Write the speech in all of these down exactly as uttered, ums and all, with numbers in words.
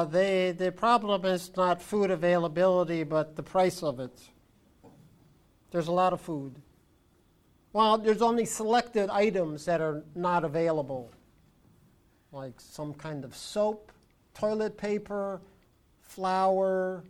Uh, they, the problem is not food availability, but the price of it. There's a lot of food. Well, there's only selected items that are not available, like some kind of soap, toilet paper, flour,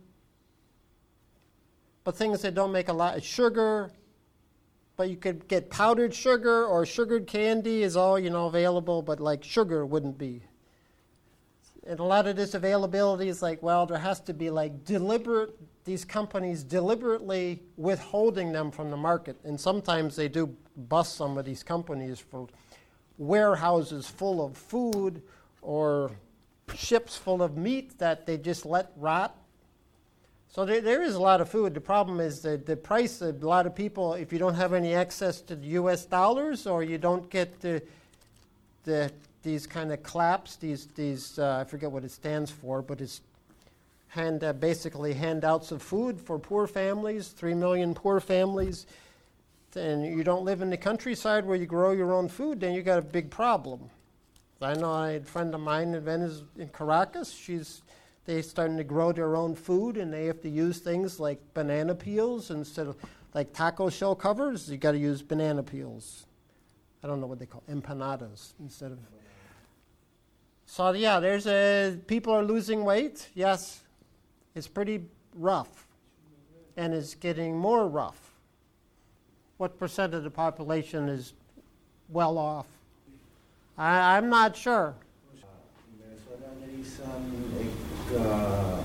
but things that don't make a lot of sugar. But you could get powdered sugar or sugared candy is all, you know, available, but like sugar wouldn't be. And a lot of this availability is like, well, there has to be like deliberate, these companies deliberately withholding them from the market. And sometimes they do bust some of these companies for warehouses full of food or ships full of meat that they just let rot. So there, there is a lot of food. The problem is that the price, a lot of people, if you don't have any access to the U S dollars or you don't get the, the these kind of claps, these, these uh, I forget what it stands for, but it's hand, uh, basically handouts of food for poor families, three million poor families, and you don't live in the countryside where you grow your own food, then you got a big problem. I know I had a friend of mine in Venice, in Caracas, she's they're starting to grow their own food, and they have to use things like banana peels instead of like taco shell covers. You got to use banana peels. I don't know what they call empanadas instead of. So yeah, there's a people are losing weight. Yes, it's pretty rough, and it's getting more rough. What percent of the population is well off? I, I'm not sure. There is um, uh,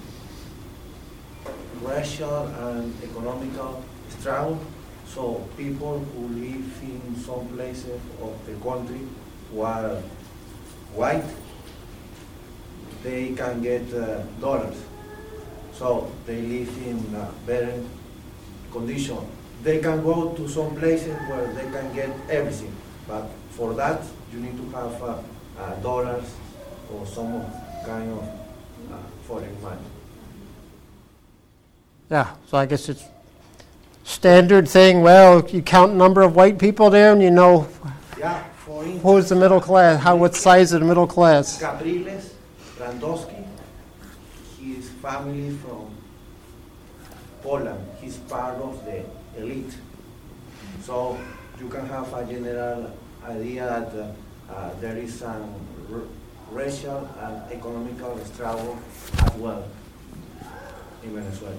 racial and economical struggle. So people who live in some places of the country who are white, they can get uh, dollars. So they live in uh, better condition. They can go to some places where they can get everything, but for that you need to have uh, uh, dollars or some kind of uh, foreign money. Yeah, so I guess it's standard thing. Well, you count number of white people there, and you know yeah, for instance, who's the middle class, how what size of the middle class. Capriles Randowski, his family from Poland. He's part of the elite. So you can have a general idea that uh, uh, there is some r- racial and economical struggle as well in Venezuela.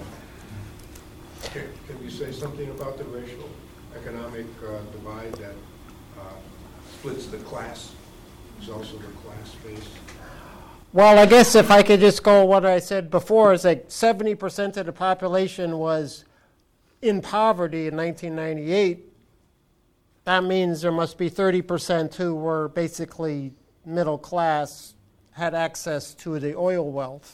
Can, can you say something about the racial economic uh, divide that uh, splits the class? Is also the class based? Well, I guess if I could just go what I said before, is like seventy percent of the population was in poverty in nineteen ninety-eight. That means there must be thirty percent who were basically middle class, had access to the oil wealth.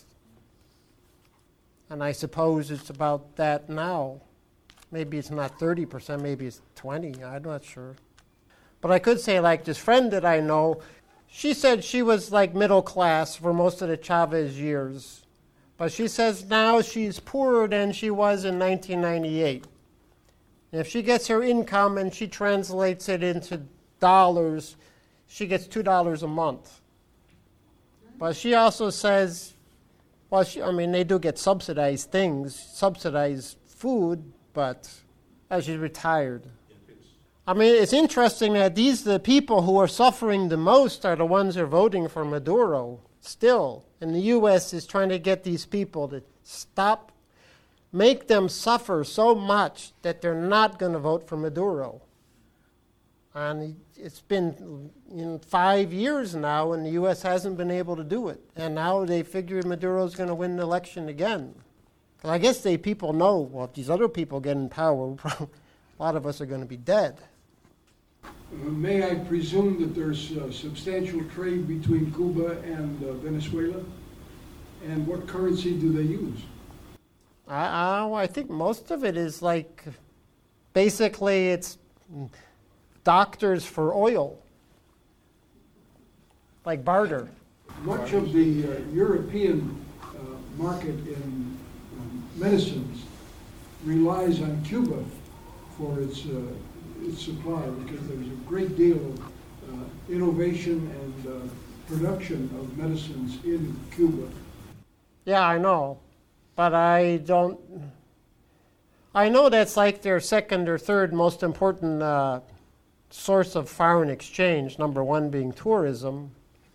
And I suppose it's about that now. Maybe it's not thirty percent, maybe it's twenty, I'm not sure. But I could say, like this friend that I know, she said she was like middle class for most of the Chavez years. But she says now she's poorer than she was in nineteen ninety-eight. And if she gets her income and she translates it into dollars, she gets two dollars a month. But she also says, well, she, I mean, they do get subsidized things, subsidized food, but uh, she's retired. I mean, it's interesting that these the people who are suffering the most are the ones who are voting for Maduro still. And the U S is trying to get these people to stop, make them suffer so much that they're not going to vote for Maduro. And it's been in five years now, and the U S hasn't been able to do it. And now they figure Maduro's going to win the election again. Because I guess they people know, well, if these other people get in power, a lot of us are going to be dead. Uh, may I presume that there's uh, substantial trade between Cuba and uh, Venezuela? And what currency do they use? I, I, I think most of it is like, basically it's doctors for oil, like barter. Much of the uh, European uh, market in um, medicines relies on Cuba for its uh, its supply, because there's a great deal of uh, innovation and uh, production of medicines in Cuba. Yeah, I know. But I don't... I know that's like their second or third most important uh, source of foreign exchange, number one being tourism.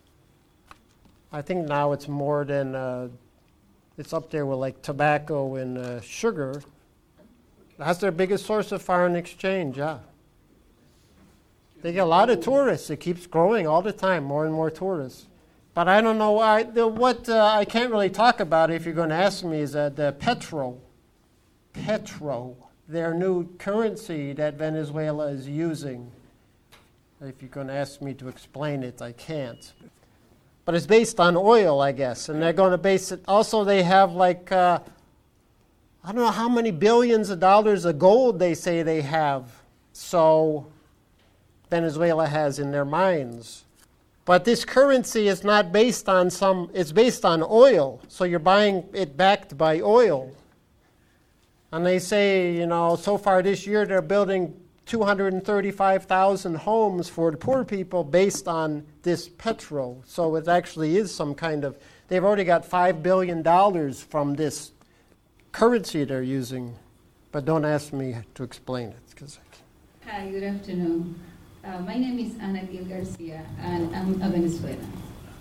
I think now it's more than... Uh, it's up there with like tobacco and uh, sugar. That's their biggest source of foreign exchange, yeah. They get a lot of tourists. It keeps growing all the time, more and more tourists. But I don't know why. The, what uh, I can't really talk about if you're going to ask me is that the petro, petro, their new currency that Venezuela is using. If you're going to ask me to explain it, I can't. But it's based on oil, I guess, and they're going to base it. Also, they have like uh, I don't know how many billions of dollars of gold they say they have. So Venezuela has in their mines. But this currency is not based on some, it's based on oil. So you're buying it backed by oil. And they say, you know, so far this year they're building two hundred thirty-five thousand homes for the poor people based on this petro. So it actually is some kind of, they've already got five billion dollars from this currency they're using. But don't ask me to explain it. 'Cause I can't. Hi, good afternoon. Uh, my name is Ana Gil Garcia, and I'm a Venezuelan.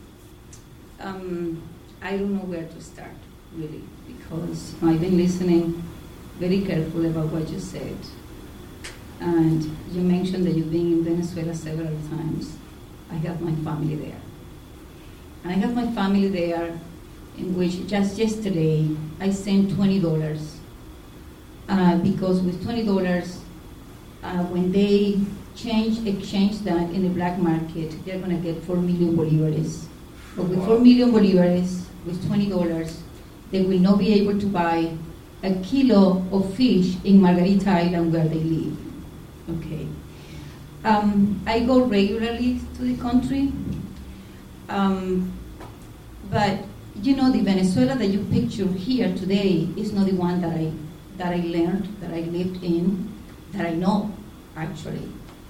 Um, I don't know where to start, really, because I've been listening very carefully about what you said. And you mentioned that you've been in Venezuela several times. I have my family there. And I have my family there in which just yesterday I sent twenty dollars uh, because with twenty dollars, uh, when they change, exchange that in the black market, they're going to get four million bolivares. But with four million bolivares, with twenty dollars, they will not be able to buy a kilo of fish in Margarita Island where they live. Okay. Um, I go regularly to the country, um, but you know the Venezuela that you picture here today is not the one that I that I learned, that I lived in, that I know actually.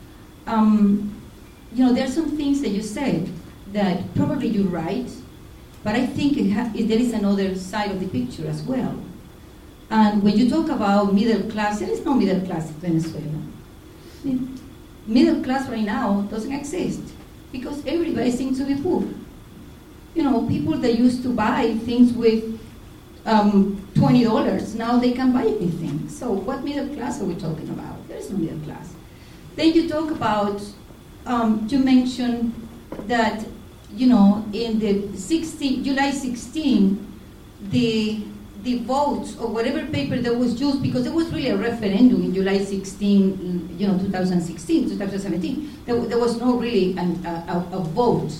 Um, you know, there are some things that you said that probably you're right, but I think it ha- it, there is another side of the picture as well. And when you talk about middle class, there is no middle class in Venezuela. I mean, middle class right now doesn't exist because everybody seems to be poor. You know, people that used to buy things with um, twenty dollars, now they can buy anything. So what middle class are we talking about? There is no middle class. Then you talk about, um, you mentioned that, you know, in the sixteenth, July sixteenth, the the votes or whatever paper that was used, because there was really a referendum in July sixteenth, you know, two thousand sixteen, two thousand seventeen. There, there was no really an, a, a, a vote.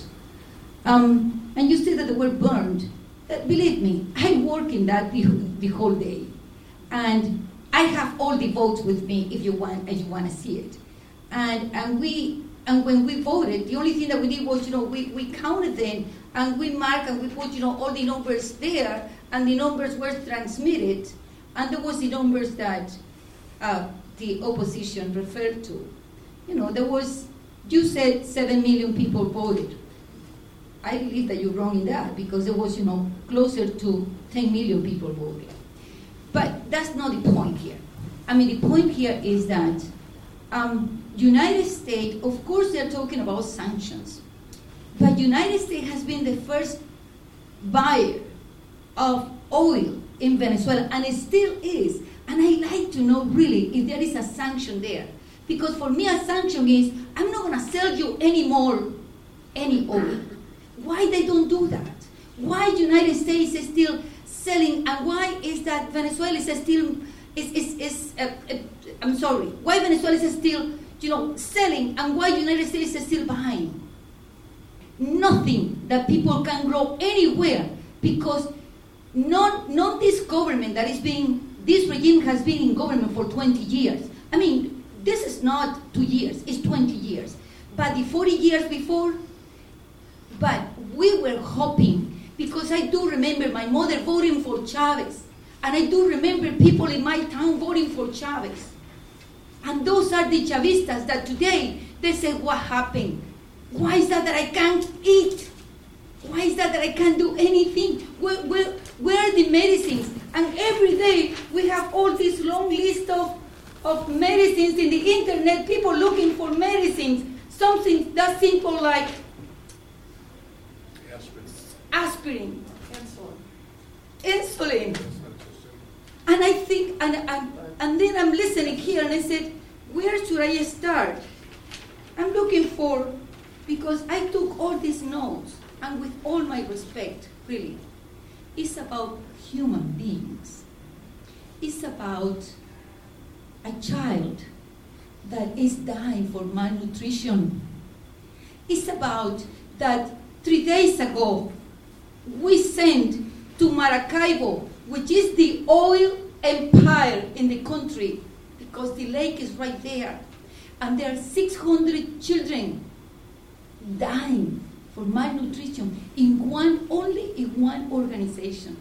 Um, and you said that they were burned. Uh, believe me, I work in that the, the whole day. And I have all the votes with me if you want, if you want to see it. And and we and when we voted, the only thing that we did was, you know, we, we counted them and we marked and we put, you know, all the numbers there, and the numbers were transmitted, and there was the numbers that uh, the opposition referred to. You know, there was, you said seven million people voted. I believe that you're wrong in that, because there was, you know, closer to ten million people voted. But that's not the point here. I mean, the point here is that um, United States, of course they're talking about sanctions, but United States has been the first buyer of oil in Venezuela, and it still is. And I like to know really if there is a sanction there. Because for me a sanction is, I'm not gonna sell you any more, any oil. Why they don't do that? Why United States is still selling, and why is that Venezuela is still, is, is, is uh, uh, I'm sorry, why Venezuela is still, you know, selling, and why United States is still behind? Nothing that people can grow anywhere, because not, not this government that is being, this regime has been in government for twenty years. I mean, this is not two years, it's twenty years. But the forty years before, but we were hoping, because I do remember my mother voting for Chavez, and I do remember people in my town voting for Chavez. And those are the Chavistas that today, they say, what happened? Why is that that I can't eat? Why is that that I can't do anything? Where, where, Where are the medicines? And every day we have all this long list of, of medicines in the internet, people looking for medicines. Something that simple like Aspirin. aspirin, insulin. And I think, and, and, and then I'm listening here and I said, where should I start? I'm looking for, because I took all these notes, and with all my respect, really, it's about human beings. It's about a child that is dying for malnutrition. It's about that three days ago, we sent to Maracaibo, which is the oil empire in the country, because the lake is right there. And there are six hundred children dying for malnutrition in one, only in one organization.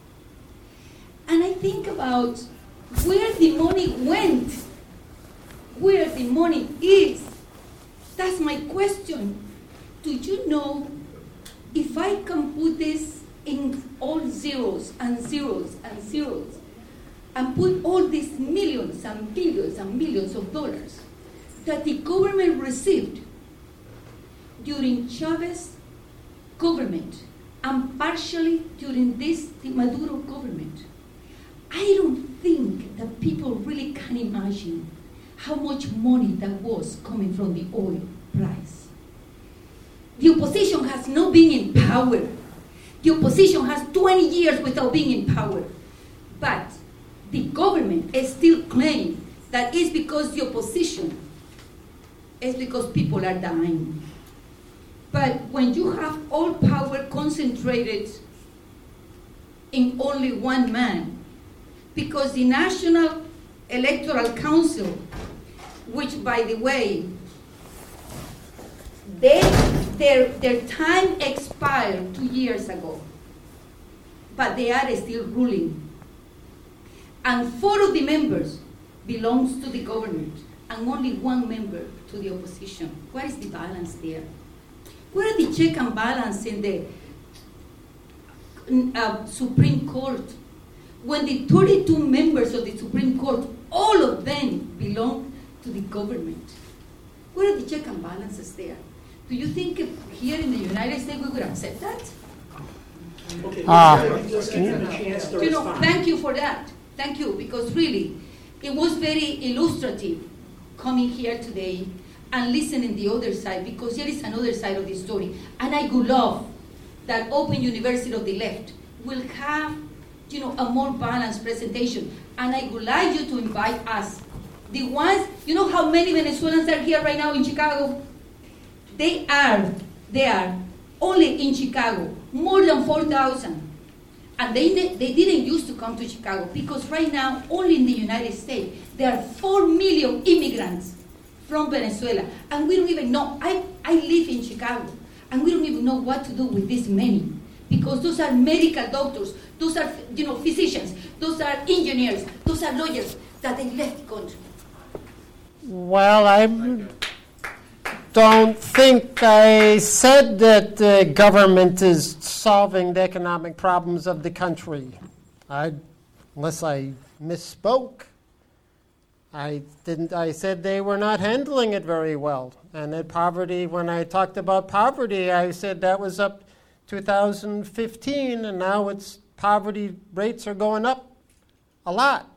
And I think about where the money went, where the money is. That's my question. Do you know if I can put this in all zeros and zeros and zeros and put all these millions and billions and millions of dollars that the government received during Chavez government and partially during this the Maduro government, I don't think that people really can imagine how much money that was coming from the oil price. The opposition has not been in power. The opposition has twenty years without being in power. But the government is still claiming that it's because the opposition, it's because people are dying. But when you have all power concentrated in only one man, because the National Electoral Council, which, by the way, they, their, their time expired two years ago, but they are still ruling. And four of the members belongs to the government, and only one member to the opposition. Where is the balance there? Where are the check and balance in the uh, Supreme Court? When the thirty-two members of the Supreme Court, all of them belong to the government. Where are the check and balances there? Do you think if here in the United States we would accept that? Okay, Ah. just give them a chance to You know, respond. thank you for that. Thank you, because really, it was very illustrative coming here today and listening the other side, because there is another side of the story. And I would love that Open University of the Left will have, you know, a more balanced presentation. And I would like you to invite us. The ones, you know how many Venezuelans are here right now in Chicago? They are, they are only in Chicago, more than four thousand. And they, they didn't used to come to Chicago, because right now, only in the United States, there are four million immigrants from Venezuela. And we don't even know, I, I live in Chicago, and we don't even know what to do with this many. Because those are medical doctors, those are, you know, physicians, those are engineers, those are lawyers that they left the country. Well, I don't think I said that the government is solving the economic problems of the country. I, unless I misspoke. I didn't. I said they were not handling it very well. And that poverty, when I talked about poverty, I said that was up two thousand fifteen, and now it's poverty rates are going up a lot.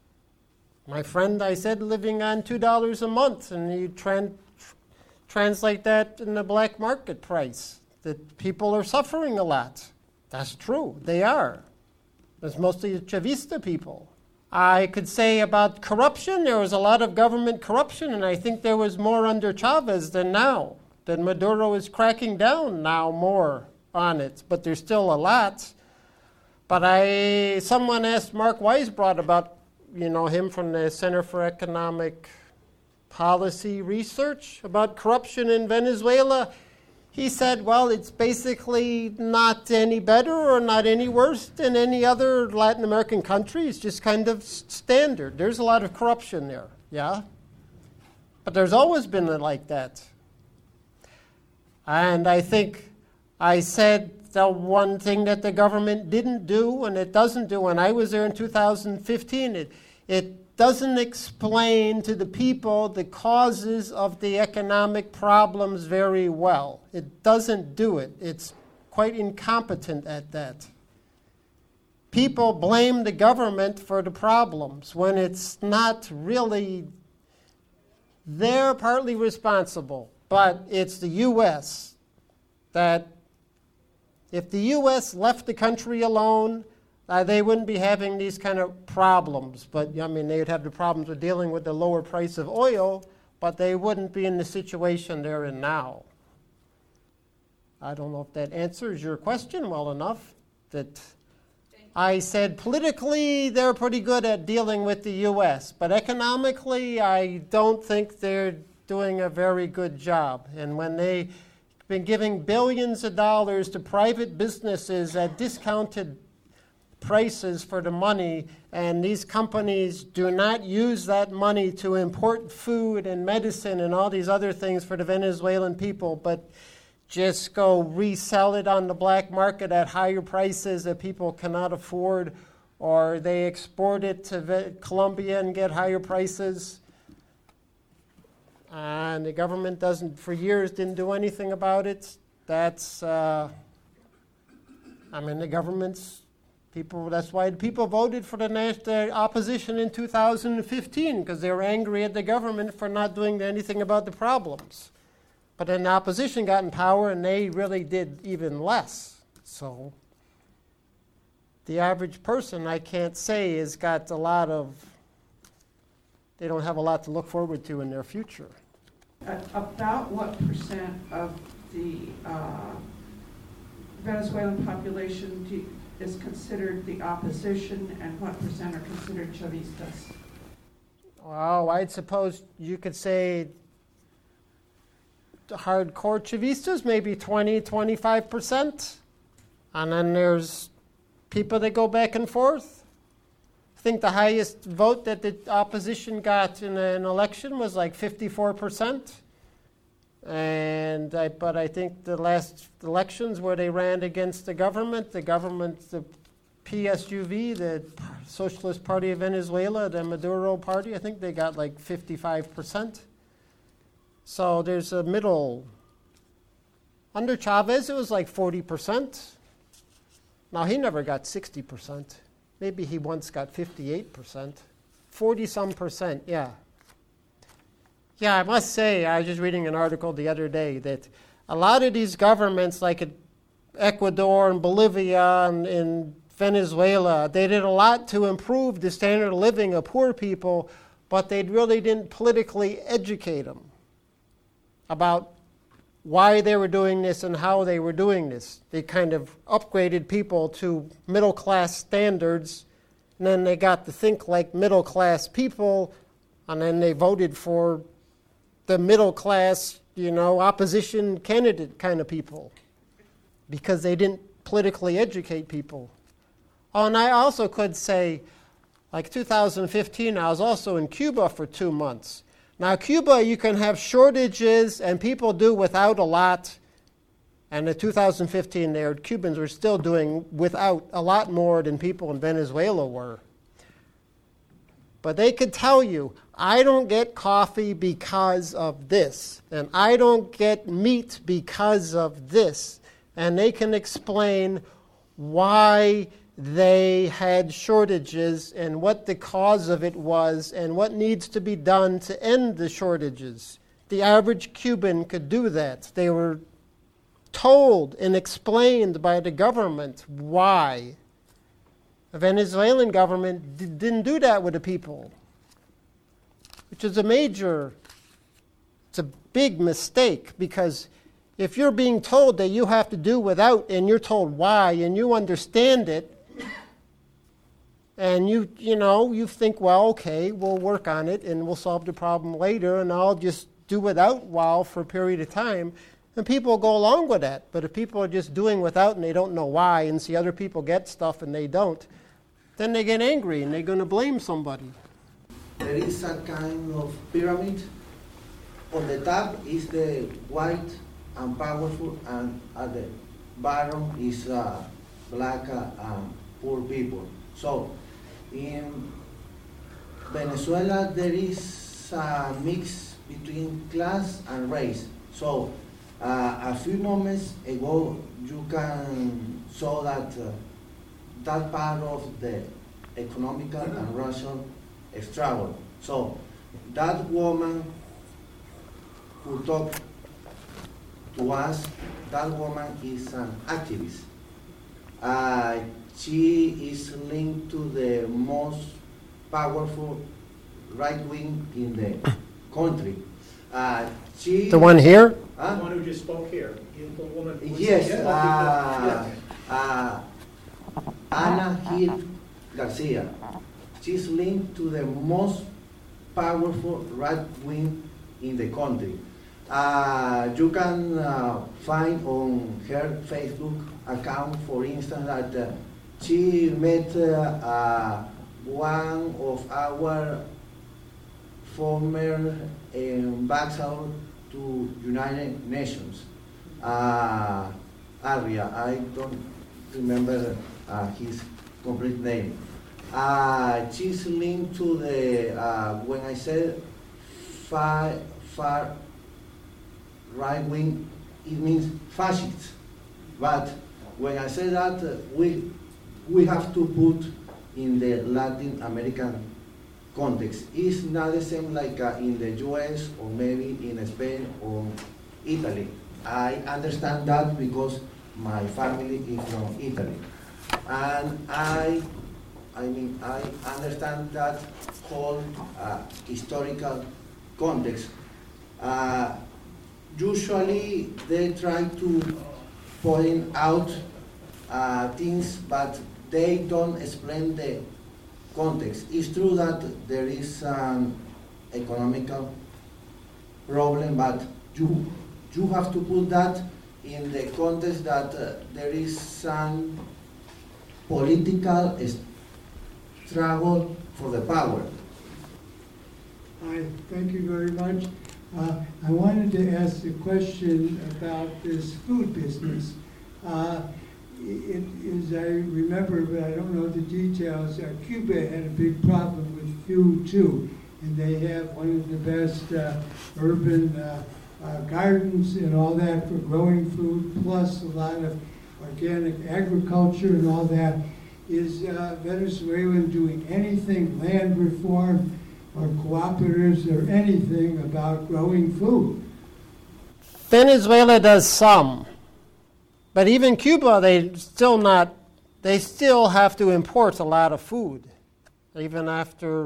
My friend, I said, living on two dollars a month, and you tran- translate that in the black market price, that people are suffering a lot. That's true. They are. It's mostly Chavista people. I could say about corruption, there was a lot of government corruption, and I think there was more under Chavez than now. That Maduro is cracking down now more on it, but there's still a lot. But I, someone asked Mark Weisbrot about, you know, him from the Center for Economic Policy Research, about corruption in Venezuela. He said, well, it's basically not any better or not any worse than any other Latin American country. It's just kind of standard. There's a lot of corruption there, yeah? But there's always been like that. And I think I said the one thing that the government didn't do and it doesn't do. When I was there in two thousand fifteen, it, it doesn't explain to the people the causes of the economic problems very well. It doesn't do it. It's quite incompetent at that. People blame the government for the problems when it's not really, they're partly responsible, but it's the U S that if the U S left the country alone, uh, they wouldn't be having these kind of problems. But, I mean, they would have the problems with dealing with the lower price of oil, but they wouldn't be in the situation they're in now. I don't know if that answers your question well enough. That I said politically they're pretty good at dealing with the U S, but economically I don't think they're doing a very good job. And when they've been giving billions of dollars to private businesses at discounted prices for the money, and these companies do not use that money to import food and medicine and all these other things for the Venezuelan people, but just go resell it on the black market at higher prices that people cannot afford, or they export it to Colombia and get higher prices. And the government doesn't, for years, didn't do anything about it. That's, uh, I mean, the government's people, that's why people voted for the, the opposition in two thousand fifteen, because they were angry at the government for not doing anything about the problems. But then the opposition got in power, and they really did even less. So the average person, I can't say, has got a lot of, they don't have a lot to look forward to in their future. Uh, About what percent of the uh, Venezuelan population do, is considered the opposition, and what percent are considered Chavistas? Well, I'd suppose you could say the hardcore Chavistas, maybe twenty, twenty-five percent. And then there's people that go back and forth. I think the highest vote that the opposition got in an election was like fifty-four percent. And I, but I think the last elections where they ran against the government, the government, the P S U V, the Socialist Party of Venezuela, the Maduro Party, I think they got like fifty-five percent. So there's a middle. Under Chavez, it was like forty percent. Now, he never got sixty percent. Maybe he once got fifty-eight percent. forty-some percent, yeah. Yeah, I must say, I was just reading an article the other day that a lot of these governments, like Ecuador and Bolivia and in Venezuela, they did a lot to improve the standard of living of poor people, but they really didn't politically educate them about why they were doing this and how they were doing this. They kind of upgraded people to middle-class standards, and then they got to think like middle-class people, and then they voted for the middle-class, you know, opposition candidate kind of people because they didn't politically educate people. Oh, and I also could say, like two thousand fifteen, I was also in Cuba for two months. Now, Cuba, you can have shortages, and people do without a lot. And in two thousand fifteen, there, Cubans were still doing without a lot more than people in Venezuela were. But they could tell you, I don't get coffee because of this, and I don't get meat because of this. And they can explain why they had shortages and what the cause of it was and what needs to be done to end the shortages. The average Cuban could do that. They were told and explained by the government why. The Venezuelan government d- didn't do that with the people, which is a major, it's a big mistake, because if you're being told that you have to do without and you're told why and you understand it, and you, you know, you think, well, okay, we'll work on it and we'll solve the problem later and I'll just do without while for a period of time, and people go along with that. But if people are just doing without and they don't know why and see other people get stuff and they don't, then they get angry and they're going to blame somebody. There is a kind of pyramid. On the top is the white and powerful, and at the background is uh, black uh, um, poor people. So in Venezuela there is a mix between class and race. So uh, a few moments ago you can saw that uh, that part of the economical and racial struggle. So that woman who talked to us, that woman is an activist. Uh, she is linked to the most powerful right wing in the country. Uh, she, The one here? Huh? The one who just spoke here, the woman. who was- Yes, Yeah. uh, Yeah. uh, Ana Gil Garcia. She's linked to the most powerful right wing in the country. Uh, you can uh, find on her Facebook account, for instance, that uh, she met uh, uh, one of our former ambassador to United Nations, uh, Arria. I don't remember uh, his complete name. Uh, she's linked to the, uh, when I said far, far right wing, it means fascists. But when I say that, uh, we, we have to put in the Latin American context. It's not the same like uh, in the U S or maybe in Spain or Italy. I understand that because my family is from Italy. And I, I mean, I understand that whole uh, historical context. Uh, usually they try to point out uh, things, but they don't explain the context. It's true that there is an economical problem, but you, you have to put that in the context that uh, there is some political struggle for the power. Hi, thank you very much. Uh, I wanted to ask a question about this food business. Uh, it is, I remember, but I don't know the details, uh, Cuba had a big problem with food too, and they have one of the best uh, urban uh, uh, gardens and all that for growing food, plus a lot of organic agriculture and all that. Is uh, Venezuela doing anything, land reform or cooperatives or anything about growing food? Venezuela does some. But even Cuba, they still not, they still have to import a lot of food. Even after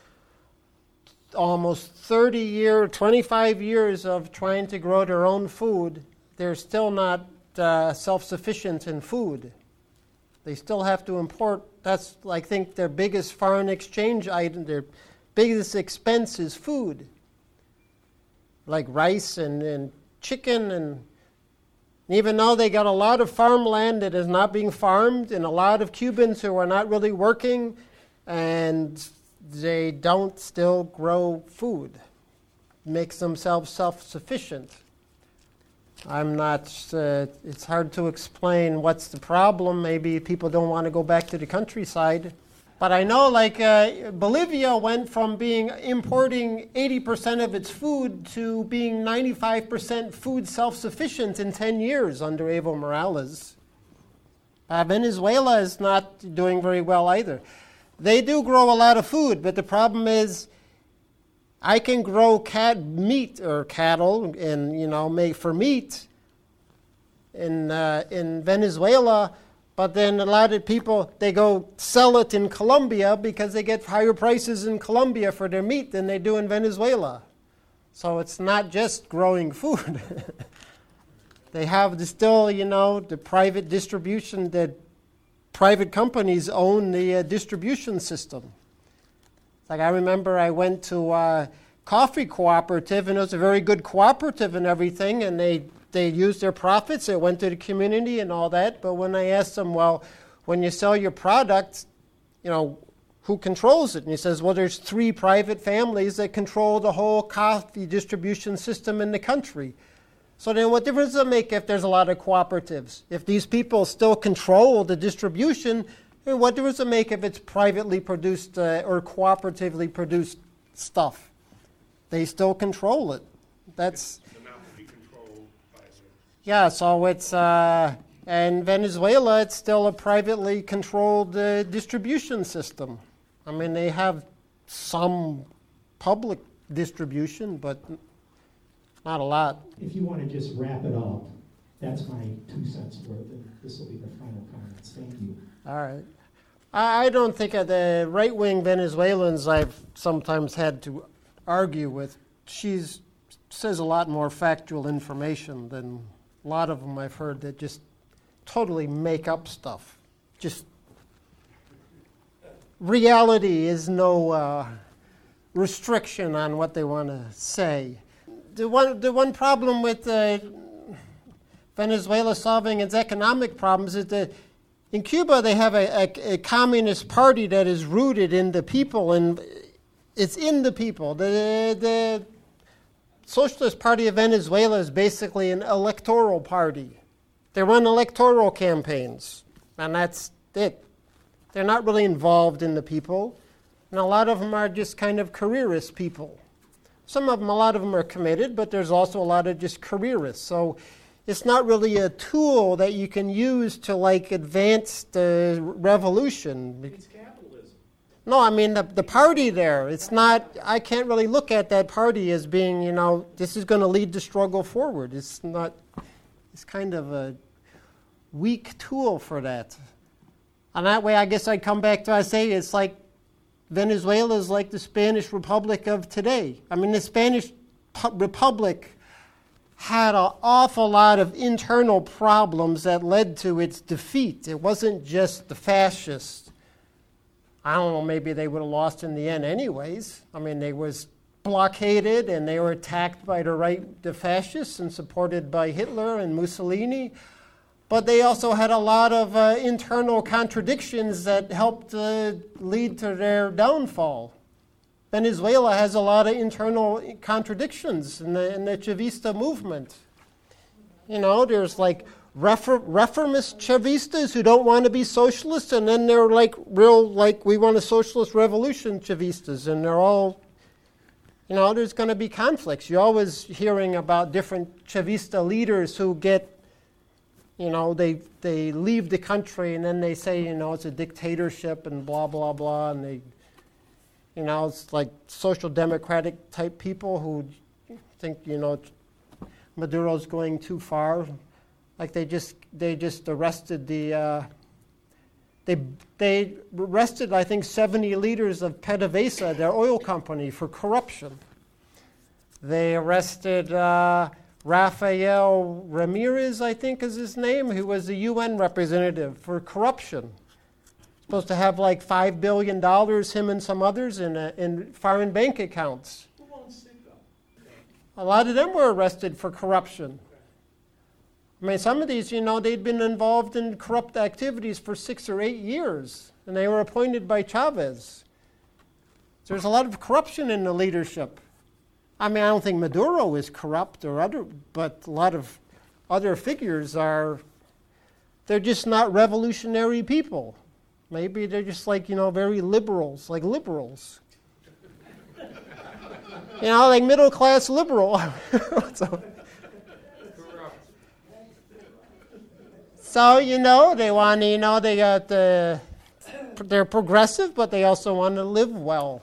almost thirty years, twenty-five years of trying to grow their own food, they're still not uh, self-sufficient in food. They still have to import. That's, I think, their biggest foreign exchange item, their biggest expense is food. Like rice and, and chicken, and even though they got a lot of farmland that is not being farmed, and a lot of Cubans who are not really working, and they don't still grow food. Makes themselves self-sufficient. I'm not, uh, it's hard to explain what's the problem. Maybe people don't want to go back to the countryside. But I know, like, uh, Bolivia went from being importing eighty percent of its food to being ninety-five percent food self-sufficient in ten years under Evo Morales. Uh, Venezuela is not doing very well either. They do grow a lot of food, but the problem is I can grow cat meat or cattle and, you know, make for meat in uh, in Venezuela. But then a lot of people, they go sell it in Colombia because they get higher prices in Colombia for their meat than they do in Venezuela. So it's not just growing food. They have the still, you know, the private distribution, that private companies own the uh, distribution system. Like I remember I went to a coffee cooperative, and it was a very good cooperative and everything, and they They used their profits, it went to the community and all that. But when I asked them, well, when you sell your product, you know, who controls it? And he says, well, there's three private families that control the whole coffee distribution system in the country. So then what difference does it make if there's a lot of cooperatives? If these people still control the distribution, then what difference does it make if it's privately produced uh, or cooperatively produced stuff? They still control it. That's The amount will be controlled by the. yeah. So it's uh, in Venezuela, it's still a privately controlled uh, distribution system. I mean, they have some public distribution, but not a lot. If you want to just wrap it up, that's my two cents worth, and this will be the final comments. Thank you. All right. I I don't think of the right-wing Venezuelans I've sometimes had to argue with. She's says a lot more factual information than a lot of them I've heard that just totally make up stuff. Just reality is no uh, restriction on what they want to say. The one, the one problem with uh, Venezuela solving its economic problems is that in Cuba they have a, a, a communist party that is rooted in the people, and it's in the people. The, the Socialist Party of Venezuela is basically an electoral party. They run electoral campaigns, and that's it. They're not really involved in the people, and a lot of them are just kind of careerist people. Some of them, a lot of them are committed, but there's also a lot of just careerists. So it's not really a tool that you can use to like advance the revolution. It's capitalism. No, I mean the the party there. It's not. I can't really look at that party as being, you know, this is going to lead the struggle forward. It's not. It's kind of a weak tool for that. And that way, I guess I come back to I say it's like Venezuela is like the Spanish Republic of today. I mean, the Spanish Republic had an awful lot of internal problems that led to its defeat. It wasn't just the fascists. I don't know, maybe they would have lost in the end anyways. I mean, they was blockaded and they were attacked by the right, the fascists, and supported by Hitler and Mussolini. But they also had a lot of uh, internal contradictions that helped uh, lead to their downfall. Venezuela has a lot of internal contradictions in the, in the Chavista movement. You know, there's like refor- reformist Chavistas who don't want to be socialists, and then they're like real, like, we want a socialist revolution Chavistas, and they're all, you know, there's going to be conflicts. You're always hearing about different Chavista leaders who get, you know, they they leave the country and then they say, you know, it's a dictatorship and blah, blah, blah. And they, you know, it's like social democratic type people who think, you know, Maduro's going too far. Like they just they just arrested the, uh, they they arrested, I think, seventy leaders of PDVSA, their oil company, for corruption. They arrested Uh, Rafael Ramirez, I think is his name, who was the U N representative for corruption. Supposed to have like five billion dollars, him and some others, in, a, in foreign bank accounts. Who owns Citgo? A lot of them were arrested for corruption. I mean, some of these, you know, they'd been involved in corrupt activities for six or eight years, and they were appointed by Chavez. So there's a lot of corruption in the leadership. I mean, I don't think Maduro is corrupt or other, but a lot of other figures are, they're just not revolutionary people. Maybe they're just like, you know, very liberals, like liberals. You know, like middle class liberal. so, so, you know, they want to, you know, they got the, they're progressive, but they also want to live well.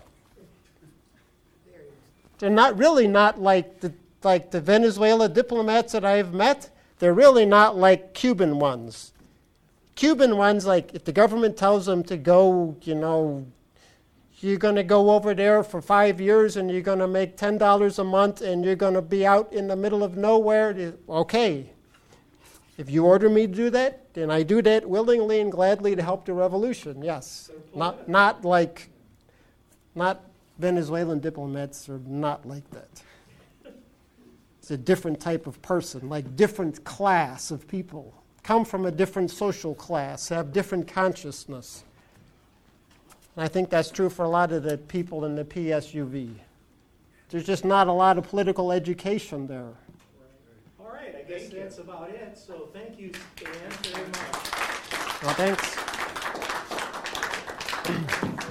They're not really not like the like the Venezuela diplomats that I've met. They're really not like Cuban ones. Cuban ones, like if the government tells them to go, you know, you're going to go over there for five years and you're going to make ten dollars a month and you're going to be out in the middle of nowhere. Okay. If you order me to do that, then I do that willingly and gladly to help the revolution. Yes. Not not like not Venezuelan diplomats are not like that. It's a different type of person, like different class of people, come from a different social class, have different consciousness. And I think that's true for a lot of the people in the P S U V. There's just not a lot of political education there. All right. guess Thank you. that's about it, so thank you, Stan, very much. Well, thanks.